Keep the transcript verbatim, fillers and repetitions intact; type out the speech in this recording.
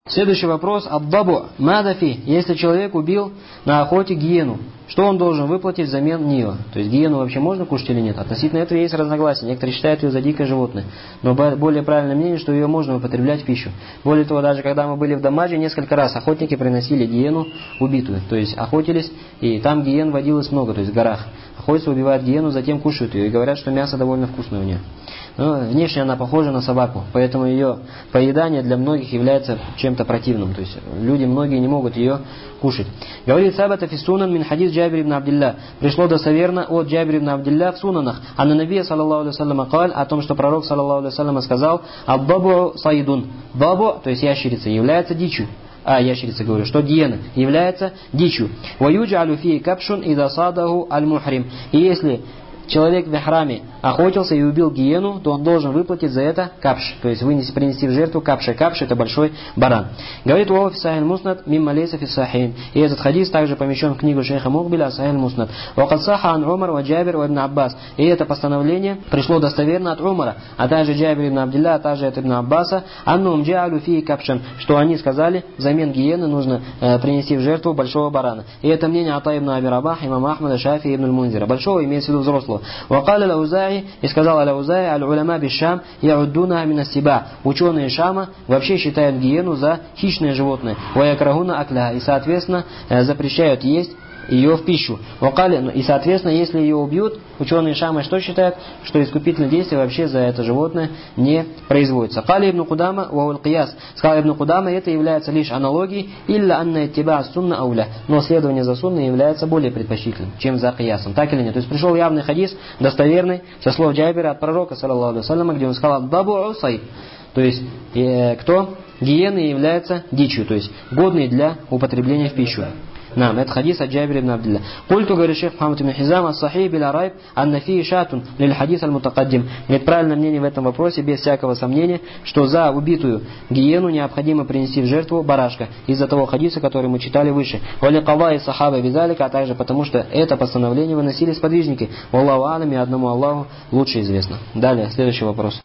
Следующий вопрос. Абдабу мадафи. Если человек убил на охоте гиену, что он должен выплатить взамен нее? То есть гиену вообще можно кушать или нет? Относительно этого есть разногласия. Некоторые считают ее за дикое животное. Но более правильное мнение, что ее можно употреблять в пищу. Более того, даже когда мы были в Дамаже, несколько раз охотники приносили гиену убитую. То есть охотились, и там гиен водилось много, то есть в горах. Охотятся, убивают гиену, затем кушают ее. И говорят, что мясо довольно вкусное у нее. Но внешне она похожа на собаку, поэтому ее поедание для многих является чем-то противным. То есть люди многие не могут ее кушать. Говорит Сабата фи сунан мин хадис Джабир ибн Абдилля. Пришло достоверно от Джабир ибн Абдилля в сунанах. А на Набия саллаллаху алейхи вассалям каль, о том, что пророк саллаллаху алейхи вассалям сказал: «Аббабу саидун». Бабу, то есть ящерица, является дичью. А, ящерица, говорю, что гиена является дичью. «Ваюджалю фи капшун ида садаху аль-мухрим». И если человек в ихраме охотился и убил гиену, то он должен выплатить за это капш, то есть вынести, принести в жертву капша. Капш — это большой баран. Говорит Уау фисахин муснад мимма лейса фисахин. И этот хадис также помещен в книгу шейха Мукбиля сахин муснад. Вакад саха ан Умар ва Джабир ва ибн Аббас. И это постановление пришло достоверно от Умара, а также Джабир ибн Абдилля, а также от ибн Аббаса, аннум джаалю фи капшан, что они сказали, взамен гиены нужно э, принести в жертву большого барана. И это мнение Ата ибн Аби Рабах, имама Ахмада, Шафи ибн аль-Мунзира. Большого имеется в виду взрослого. Вакал аль-Аузаи, и сказал аль-Аузаи, аль-уляма бишам яуддуна мина сиба. Ученые Шама вообще считают гиену за хищное животное. Ваякрагуна акля, и соответственно запрещают есть ее в пищу. И соответственно, если ее убьют, ученые Шама что считают? Что искупительное действие вообще за это животное не производится. Кали ибн Кудама ва аль-Кияс. Сказал ибн Кудама, это является лишь аналогией, илля анна иттиба сунна ауля. Но следование за сунной является более предпочтительным, чем за киясом. Так или нет? То есть пришел явный хадис, достоверный, со слов Джабира от пророка, саллаллаху алейхи вассаляма, где он сказал: «Дабу усай». То есть, э, кто? Гиены является дичью, то есть годный для употребления в пищу. Нам, это хадис от Джабира ибн Абдилля. Культу, говорит шейх Мухаммад ибн Хизам, ас-сахи биля райб, анна фии шатун лиль хадис аль-мутакаддим. Нет, правильное мнение в этом вопросе, без всякого сомнения, что за убитую гиену необходимо принести в жертву барашка, из-за того хадиса, который мы читали выше. Вали кава и сахаба бизалика, а также потому, что это постановление выносили сподвижники. Аллаху алам, и одному Аллаху лучше известно. Далее, следующий вопрос.